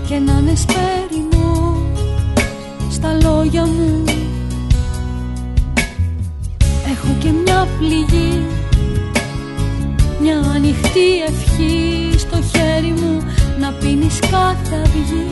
και να είναι σπέρινο στα λόγια μου. Έχω και μια πληγή, μια ανοιχτή ευχή στο χέρι μου, να πίνεις κάθε αυγή